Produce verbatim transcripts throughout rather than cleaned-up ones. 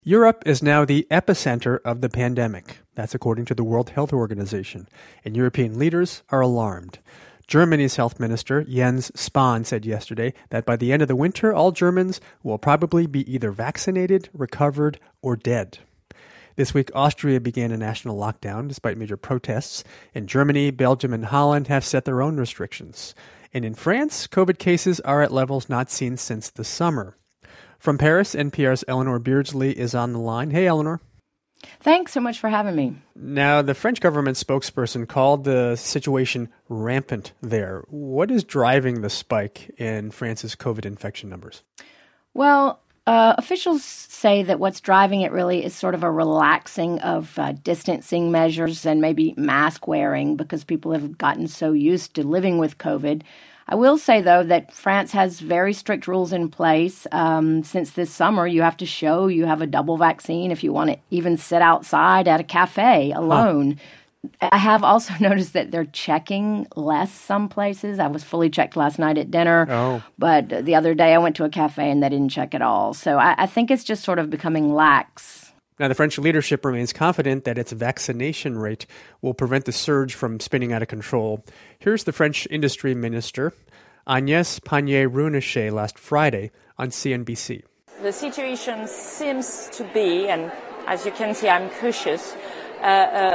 Europe is now the epicenter of the pandemic. That's according to the World Health Organization. And European leaders are alarmed. Germany's health minister, Jens Spahn, said yesterday that by the end of the winter, all Germans will probably be either vaccinated, recovered, or dead. This week, Austria began a national lockdown despite major protests. In Germany, Belgium, and Holland have set their own restrictions. And in France, COVID cases are at levels not seen since the summer. From Paris, N P R's Eleanor Beardsley is on the line. Hey, Eleanor. Thanks so much for having me. Now, the French government spokesperson called the situation rampant there. What is driving the spike in France's COVID infection numbers? Well, uh, officials say that what's driving it really is sort of a relaxing of uh, distancing measures and maybe mask wearing because people have gotten so used to living with COVID. I will say, though, that France has very strict rules in place. Um, since this summer, you have to show you have a double vaccine if you want to even sit outside at a cafe alone. Huh. I have also noticed that they're checking less some places. I was fully checked last night at dinner, oh. but the other day I went to a cafe and they didn't check at all. So I, I think it's just sort of becoming lax. Now, the French leadership remains confident that its vaccination rate will prevent the surge from spinning out of control. Here's the French industry minister, Agnès Pannier-Runacher, last Friday on C N B C. The situation seems to be, and as you can see, I'm cautious, uh,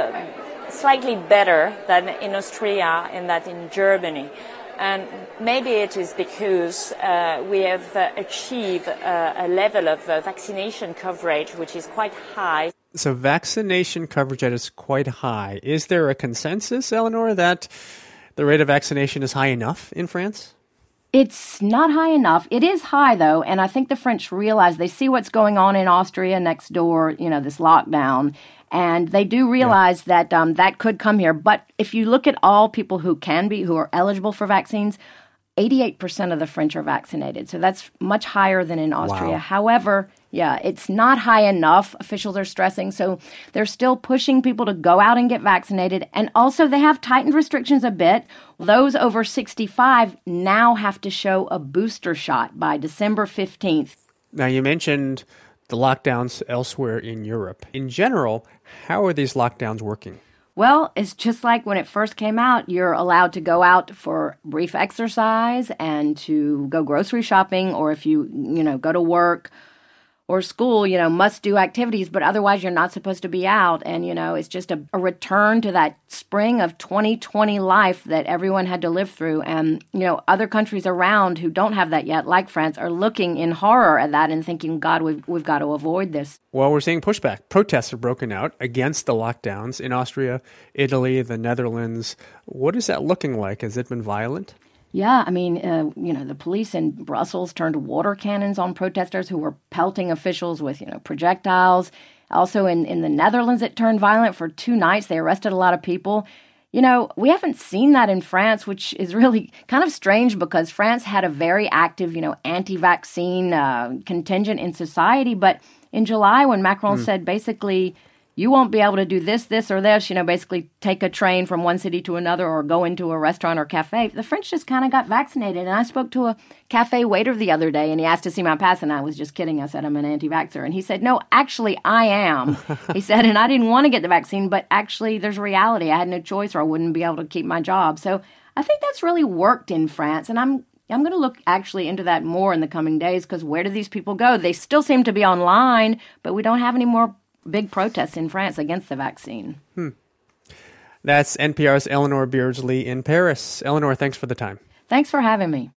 uh, slightly better than in Austria and that in Germany. And maybe it is because uh, we have uh, achieved uh, a level of uh, vaccination coverage which is quite high. So vaccination coverage that is quite high. Is there a consensus, Eleanor, that the rate of vaccination is high enough in France? It's not high enough. It is high, though, and I think the French realize they see what's going on in Austria next door, you know, this lockdown, and they do realize yeah. that um, that could come here. But if you look at all people who can be, who are eligible for vaccines, eighty-eight percent of the French are vaccinated. So that's much higher than in Austria. Wow. However, yeah, it's not high enough, officials are stressing. So they're still pushing people to go out and get vaccinated. And also they have tightened restrictions a bit. Those over sixty-five now have to show a booster shot by December fifteenth. Now, you mentioned the lockdowns elsewhere in Europe. In general, how are these lockdowns working? Well, it's just like when it first came out. You're allowed to go out for brief exercise and to go grocery shopping, or if you, you know, go to work or school, you know, must do activities, but otherwise you're not supposed to be out. And, you know, it's just a, a return to that spring of twenty twenty life that everyone had to live through. And, you know, other countries around who don't have that yet, like France, are looking in horror at that and thinking, God, we've, we've got to avoid this. Well, we're seeing pushback. Protests have broken out against the lockdowns in Austria, Italy, the Netherlands. What is that looking like? Has it been violent? Yeah, I mean, uh, you know, the police in Brussels turned water cannons on protesters who were pelting officials with, you know, projectiles. Also in, in the Netherlands, it turned violent for two nights. They arrested a lot of people. You know, we haven't seen that in France, which is really kind of strange because France had a very active, you know, anti-vaccine uh, contingent in society. But in July, when Macron mm. said basically, you won't be able to do this, this, or this, you know, basically take a train from one city to another or go into a restaurant or cafe. The French just kind of got vaccinated. And I spoke to a cafe waiter the other day, and he asked to see my pass, and I was just kidding. I said, I'm an anti-vaxxer. And he said, no, actually, I am. He said, and I didn't want to get the vaccine, but actually, there's reality. I had no choice or I wouldn't be able to keep my job. So I think that's really worked in France, and I'm I'm going to look actually into that more in the coming days, because where do these people go? They still seem to be online, but we don't have any more big protests in France against the vaccine. Hmm. That's N P R's Eleanor Beardsley in Paris. Eleanor, thanks for the time. Thanks for having me.